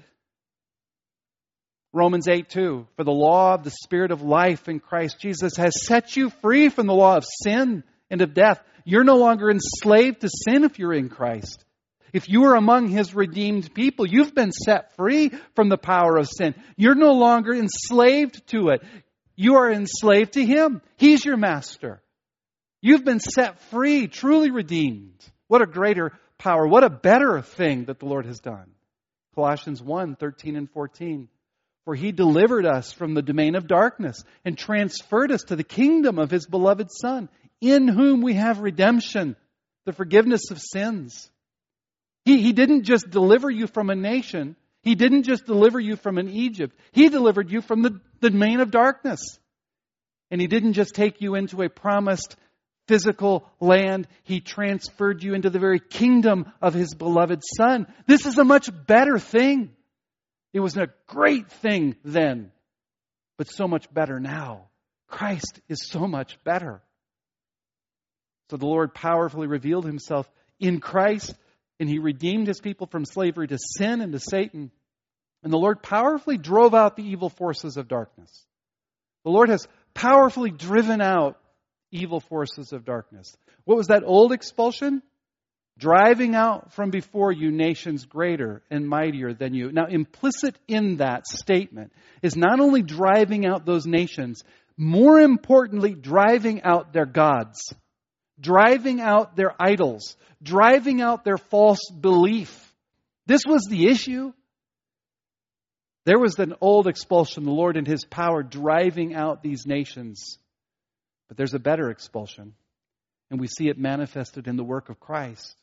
Romans 8:2, for the law of the Spirit of life in Christ Jesus has set you free from the law of sin and of death. You're no longer enslaved to sin if you're in Christ. If you are among His redeemed people, you've been set free from the power of sin. You're no longer enslaved to it. You are enslaved to Him. He's your master. You've been set free, truly redeemed. What a greater power. What a better thing that the Lord has done. Colossians 1:13 and 14. For He delivered us from the domain of darkness and transferred us to the kingdom of His beloved Son, in whom we have redemption, the forgiveness of sins. He didn't just deliver you from a nation. He didn't just deliver you from an Egypt. He delivered you from the domain of darkness. And He didn't just take you into a promised physical land. He transferred you into the very kingdom of His beloved Son. This is a much better thing. It was a great thing then, but so much better now. Christ is so much better. So the Lord powerfully revealed Himself in Christ, and He redeemed His people from slavery to sin and to Satan. And the Lord powerfully drove out the evil forces of darkness. The Lord has powerfully driven out evil forces of darkness. What was that old expulsion? Driving out from before you nations greater and mightier than you. Now, implicit in that statement is not only driving out those nations, more importantly, driving out their gods, driving out their idols, driving out their false belief. This was the issue. There was an old expulsion, the Lord in His power driving out these nations. But there's a better expulsion, and we see it manifested in the work of Christ.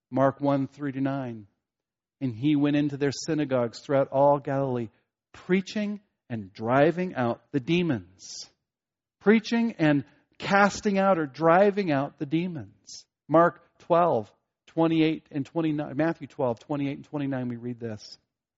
Mark 1:3-9. And he went into their synagogues throughout all Galilee, preaching and driving out the demons. Preaching and casting out or driving out the demons. Mark 12:28 and 29. Matthew 12:28 and 29, we read this.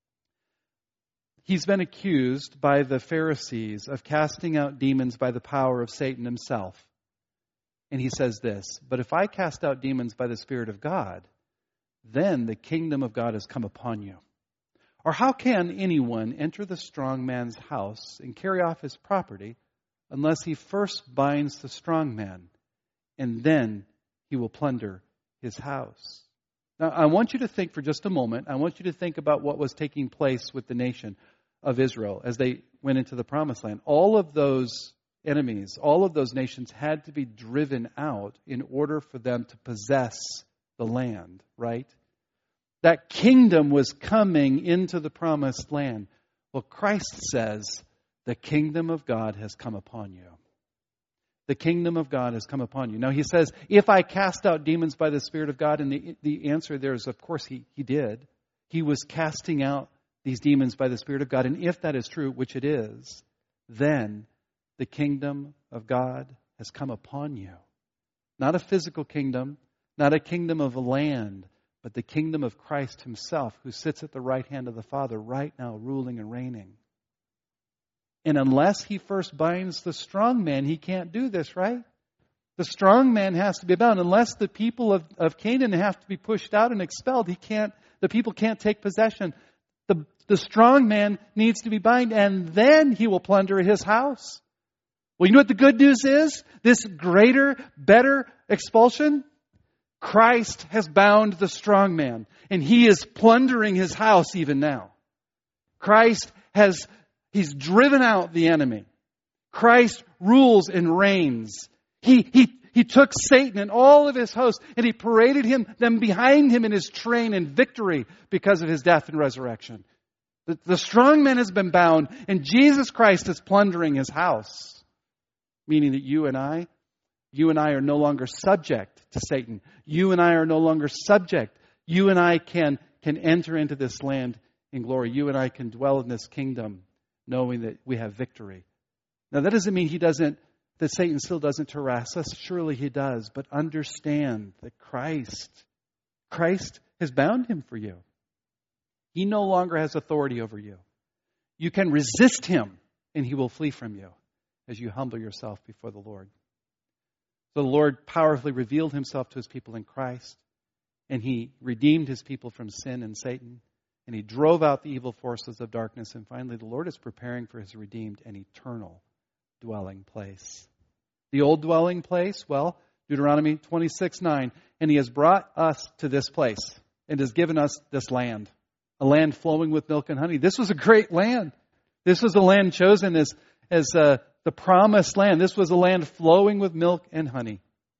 He's been accused by the Pharisees of casting out demons by the power of Satan himself. And he says this, but if I cast out demons by the Spirit of God, then the kingdom of God has come upon you. Or how can anyone enter the strong man's house and carry off his property unless he first binds the strong man, and then he will plunder his house? Now, I want you to think for just a moment, I want you to think about what was taking place with the nation of Israel as they went into the promised land. All of those enemies, all of those nations had to be driven out in order for them to possess the land, right? That kingdom was coming into the promised land. Well, Christ says, the kingdom of God has come upon you. The kingdom of God has come upon you. Now, he says, if I cast out demons by the Spirit of God, and the answer there is, of course, he did. He was casting out these demons by the Spirit of God. And if that is true, which it is, then the kingdom of God has come upon you. Not a physical kingdom, not a kingdom of land, but the kingdom of Christ himself, who sits at the right hand of the Father right now, ruling and reigning. And unless he first binds the strong man, he can't do this, right? The strong man has to be bound. Unless the people of Canaan have to be pushed out and expelled, the people can't take possession. The strong man needs to be bound, and then he will plunder his house. Well, you know what the good news is? This greater, better expulsion? Christ has bound the strong man, and he is plundering his house even now. He's driven out the enemy. Christ rules and reigns. He took Satan and all of his hosts, and he paraded them behind him in his train in victory because of his death and resurrection. The strong man has been bound, and Jesus Christ is plundering his house. Meaning that you and I are no longer subject to Satan. You and I are no longer subject. You and I can enter into this land in glory. You and I can dwell in this kingdom knowing that we have victory. Now, that doesn't mean that Satan still doesn't harass us. Surely he does. But understand that Christ has bound him for you. He no longer has authority over you. You can resist him, and he will flee from you as you humble yourself before the Lord. So the Lord powerfully revealed himself to his people in Christ, and he redeemed his people from sin and Satan, and he drove out the evil forces of darkness, and finally the Lord is preparing for his redeemed and eternal dwelling place. The old dwelling place, well, Deuteronomy 26:9, and he has brought us to this place and has given us this land, a land flowing with milk and honey. This was a great land. This was a land chosen as the promised land. This was a land flowing with milk and honey.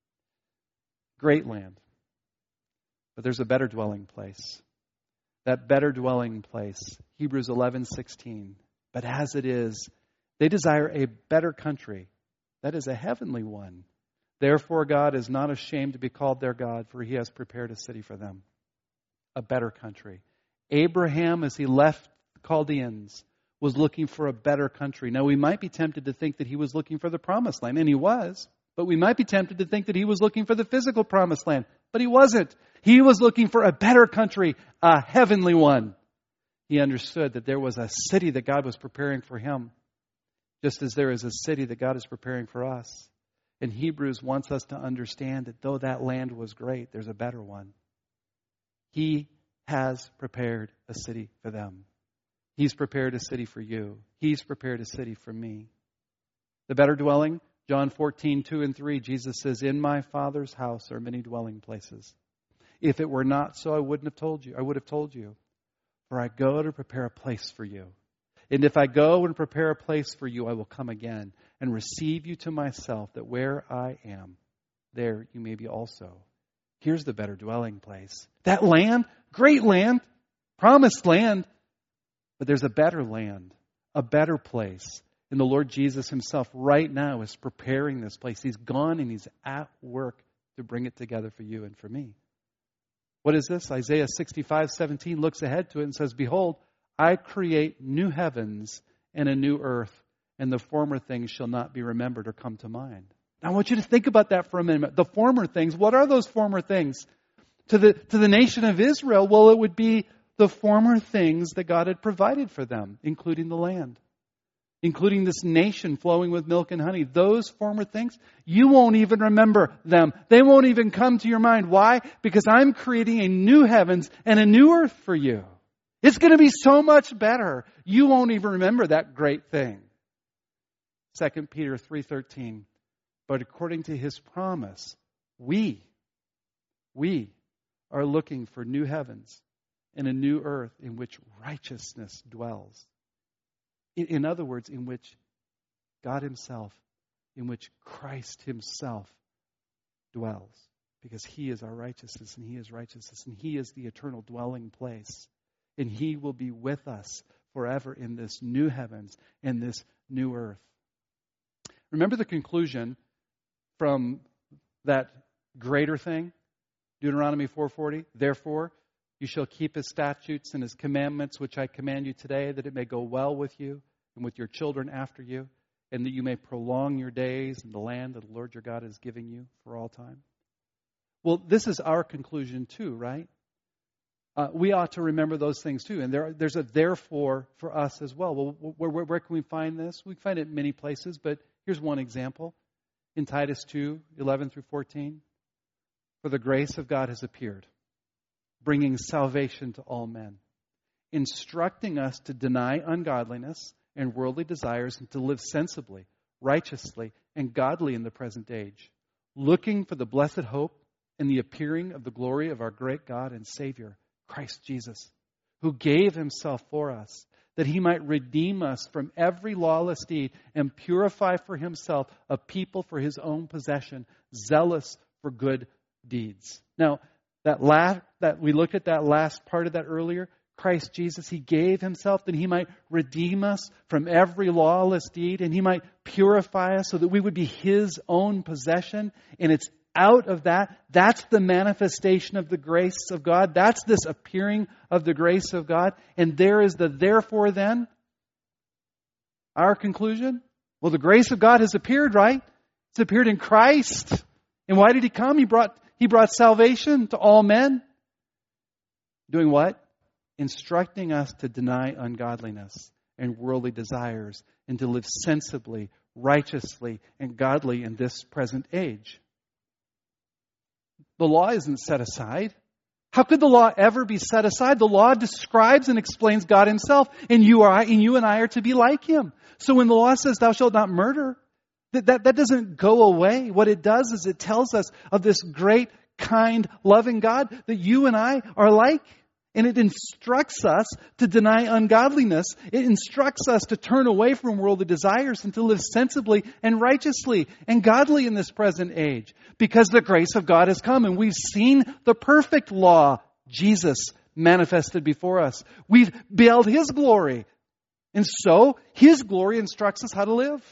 Great land. But there's a better dwelling place. That better dwelling place, Hebrews 11:16. But as it is, they desire a better country, that is a heavenly one. Therefore God is not ashamed to be called their God, for he has prepared a city for them. A better country. Abraham, as he left the Chaldeans, was looking for a better country. Now, we might be tempted to think that he was looking for the promised land, and he was. But we might be tempted to think that he was looking for the physical promised land, but he wasn't. He was looking for a better country, a heavenly one. He understood that there was a city that God was preparing for him, just as there is a city that God is preparing for us. And Hebrews wants us to understand that though that land was great, there's a better one. He has prepared a city for them. He's prepared a city for you. He's prepared a city for me. The better dwelling, John 14:2-3, Jesus says, in my Father's house are many dwelling places. If it were not so, I would have told you. For I go to prepare a place for you. And if I go and prepare a place for you, I will come again and receive you to myself, that where I am, there you may be also. Here's the better dwelling place. That land, great land, promised land. But there's a better land, a better place. And the Lord Jesus himself right now is preparing this place. He's gone and he's at work to bring it together for you and for me. What is this? Isaiah 65:17 looks ahead to it and says, "Behold, I create new heavens and a new earth, and the former things shall not be remembered or come to mind." Now, I want you to think about that for a minute. The former things, what are those former things? To the nation of Israel, well, it would be the former things that God had provided for them, including the land, including this nation flowing with milk and honey. Those former things, you won't even remember them. They won't even come to your mind. Why? Because I'm creating a new heavens and a new earth for you. It's going to be so much better. You won't even remember that great thing. 2 Peter 3:13. But according to His promise, we are looking for new heavens and a new earth in which righteousness dwells. In other words, in which God Himself, in which Christ Himself dwells. Because He is our righteousness, and He is righteousness, and He is the eternal dwelling place. And He will be with us forever in this new heavens and this new earth. Remember the conclusion from that greater thing? Deuteronomy 4:40. Therefore, you shall keep His statutes and His commandments, which I command you today, that it may go well with you and with your children after you, and that you may prolong your days in the land that the Lord your God is giving you for all time. Well, this is our conclusion too, right? We ought to remember those things too. And there's a therefore for us as well. Well, where can we find this? We find it in many places, but here's one example. In Titus 2:11-14. For the grace of God has appeared, bringing salvation to all men, instructing us to deny ungodliness and worldly desires and to live sensibly, righteously, and godly in the present age, looking for the blessed hope and the appearing of the glory of our great God and Savior, Christ Jesus, who gave Himself for us, that He might redeem us from every lawless deed and purify for Himself a people for His own possession, zealous for good deeds. Now, that we looked at that last part of that earlier, Christ Jesus, He gave Himself that He might redeem us from every lawless deed and He might purify us so that we would be His own possession. And it's out of that's the manifestation of the grace of God. That's this appearing of the grace of God. And there is the therefore then. Our conclusion? Well, the grace of God has appeared, right? It's appeared in Christ. And why did He come? He brought salvation to all men. Doing what? Instructing us to deny ungodliness and worldly desires and to live sensibly, righteously, and godly in this present age. The law isn't set aside. How could the law ever be set aside? The law describes and explains God Himself, and you and I are to be like Him. So when the law says, "Thou shalt not murder," that doesn't go away. What it does is it tells us of this great, kind, loving God that you and I are like. And it instructs us to deny ungodliness. It instructs us to turn away from worldly desires and to live sensibly and righteously and godly in this present age. Because the grace of God has come and we've seen the perfect law, Jesus, manifested before us. We've beheld His glory. And so His glory instructs us how to live.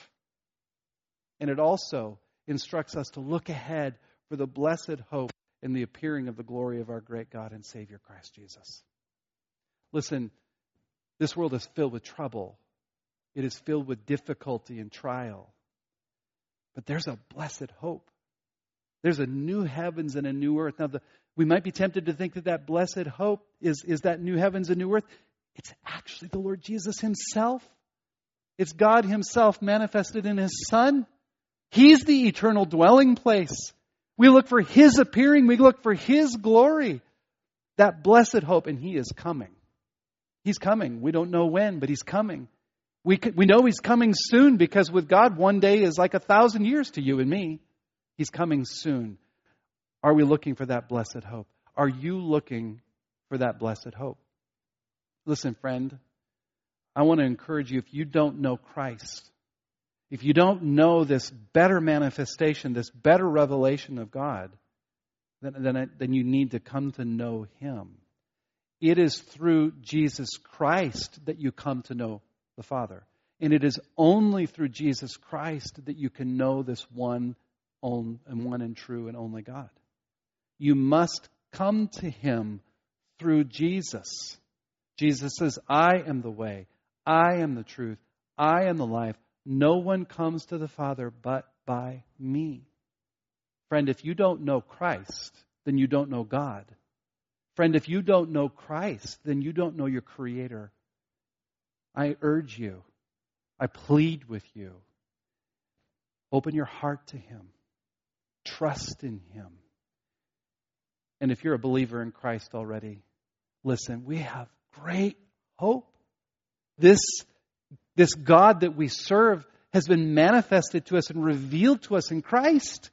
And it also instructs us to look ahead for the blessed hope in the appearing of the glory of our great God and Savior, Christ Jesus. Listen, this world is filled with trouble. It is filled with difficulty and trial. But there's a blessed hope. There's a new heavens and a new earth. Now, we might be tempted to think that blessed hope is that new heavens and new earth. It's actually the Lord Jesus Himself. It's God Himself manifested in His Son. He's the eternal dwelling place. We look for His appearing. We look for His glory. That blessed hope. And He is coming. He's coming. We don't know when, but He's coming. We know He's coming soon because with God, one day is like 1,000 years to you and me. He's coming soon. Are we looking for that blessed hope? Are you looking for that blessed hope? Listen, friend, I want to encourage you, if you don't know Christ, if you don't know this better manifestation, this better revelation of God, then you need to come to know Him. It is through Jesus Christ that you come to know the Father. And it is only through Jesus Christ that you can know this one and true and only God. You must Come to Him through Jesus. Jesus says, I am the way, I am the truth, I am the life. No one comes to the Father but by me. Friend, if you don't know Christ, then you don't know God. Friend, if you don't know Christ, then you don't know your Creator. I urge you, I plead with you, open your heart to Him. Trust in Him. And if you're a believer in Christ already, listen, we have great hope. This God that we serve has been manifested to us and revealed to us in Christ.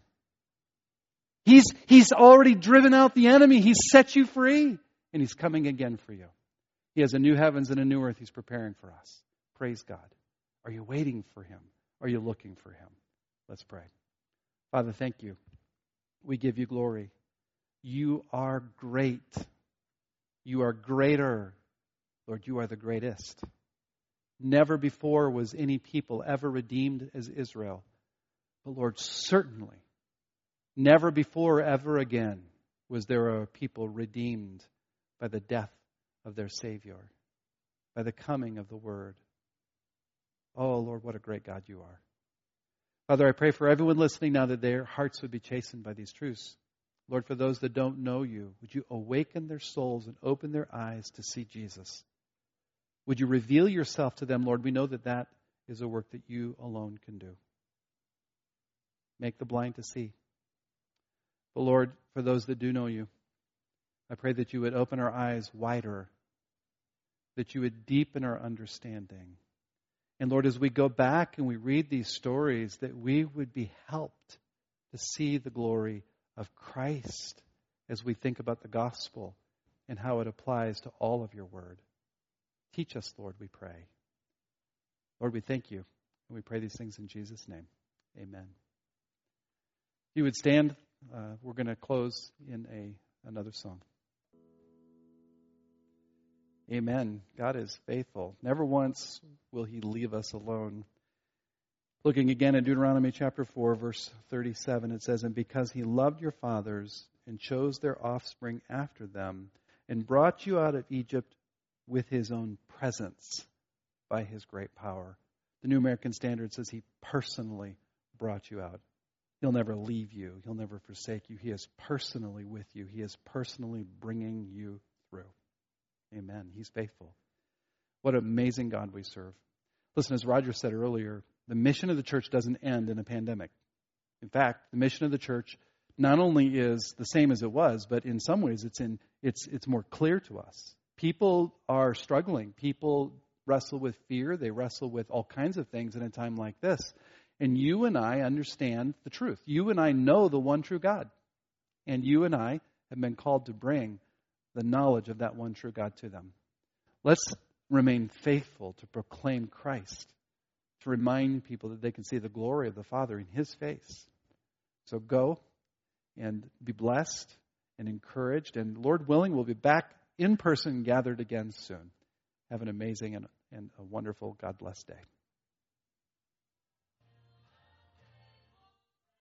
He's already driven out the enemy. He's set you free. And He's coming again for you. He has a new heavens and a new earth He's preparing for us. Praise God. Are you waiting for Him? Are you looking for Him? Let's pray. Father, thank you. We give you glory. You are great. You are greater. Lord, you are the greatest. Never before was any people ever redeemed as Israel. But Lord, certainly, never before, ever again, was there a people redeemed by the death of their Savior, by the coming of the Word. Oh, Lord, what a great God you are. Father, I pray for everyone listening now that their hearts would be chastened by these truths. Lord, for those that don't know you, would you awaken their souls and open their eyes to see Jesus? Would you reveal yourself to them, Lord? We know that that is a work that you alone can do. Make the blind to see. But Lord, for those that do know you, I pray that you would open our eyes wider, that you would deepen our understanding. And Lord, as we go back and we read these stories, that we would be helped to see the glory of Christ as we think about the gospel and how it applies to all of your word. Teach us, Lord, we pray. Lord, we thank you, and we pray these things in Jesus' name. Amen. If you would stand, we're going to close in another song. Amen. God is faithful. Never once will He leave us alone. Looking again at Deuteronomy chapter 4, verse 37, it says, "And because He loved your fathers and chose their offspring after them and brought you out of Egypt with His own presence by His great power." The New American Standard says He personally brought you out. He'll never leave you. He'll never forsake you. He is personally with you. He is personally bringing you through. Amen. He's faithful. What an amazing God we serve. Listen, as Roger said earlier, the mission of the church doesn't end in a pandemic. In fact, the mission of the church not only is the same as it was, but in some ways it's more clear to us. People are struggling. People wrestle with fear. They wrestle with all kinds of things in a time like this. And you and I understand the truth. You and I know the one true God. And you and I have been called to bring the knowledge of that one true God to them. Let's remain faithful to proclaim Christ, to remind people that they can see the glory of the Father in His face. So go and be blessed and encouraged. And Lord willing, we'll be back in person, gathered again soon. Have an amazing and a wonderful God blessed day.